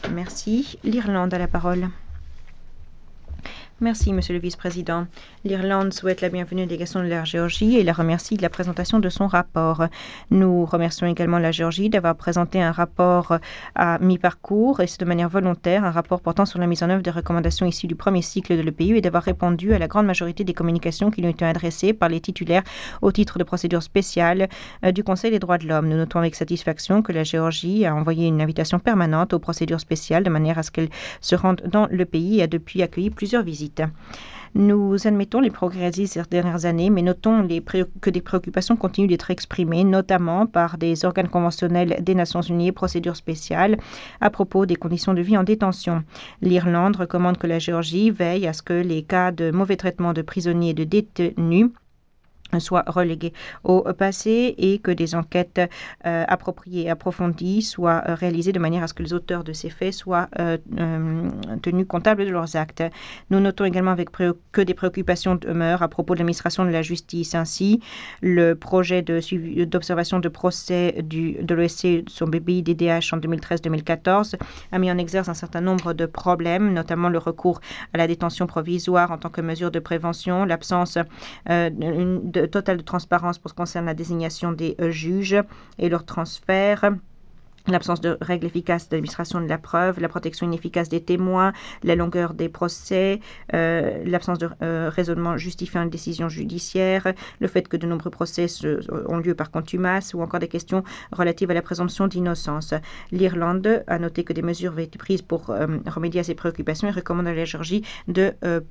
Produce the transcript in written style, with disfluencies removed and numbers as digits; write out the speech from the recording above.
Merci. L'Irlande a la parole. Merci, Monsieur le Vice-président. L'Irlande souhaite la bienvenue à la délégation de la Géorgie et la remercie de la présentation de son rapport. Nous remercions également la Géorgie d'avoir présenté un rapport à mi-parcours, et c'est de manière volontaire, un rapport portant sur la mise en œuvre des recommandations issues du premier cycle de l'EPU et d'avoir répondu à la grande majorité des communications qui lui ont été adressées par les titulaires au titre de procédure spéciale du Conseil des droits de l'homme. Nous notons avec satisfaction que la Géorgie a envoyé une invitation permanente aux procédures spéciales de manière à ce qu'elles se rendent dans le pays et a depuis accueilli plusieurs visites. Nous admettons les progrès réalisés ces dernières années, mais notons que des préoccupations continuent d'être exprimées, notamment par des organes conventionnels des Nations Unies et procédures spéciales à propos des conditions de vie en détention. L'Irlande recommande que la Géorgie veille à ce que les cas de mauvais traitement de prisonniers et de détenus soient relégués au passé et que des enquêtes appropriées et approfondies soient réalisées de manière à ce que les auteurs de ces faits soient tenus comptables de leurs actes. Nous notons également que des préoccupations demeurent à propos de l'administration de la justice. Ainsi, le projet d'observation de procès de l'OSCE sur BBI-DDH en 2013-2014 a mis en exergue un certain nombre de problèmes, notamment le recours à la détention provisoire en tant que mesure de prévention, l'absence totale de transparence pour ce qui concerne la désignation des juges et leur transfert, l'absence de règles efficaces d'administration de la preuve, la protection inefficace des témoins, la longueur des procès, l'absence de raisonnement justifiant une décision judiciaire, le fait que de nombreux procès ont lieu par contumace ou encore des questions relatives à la présomption d'innocence. L'Irlande a noté que des mesures avaient été prises pour remédier à ces préoccupations et recommande à la Géorgie de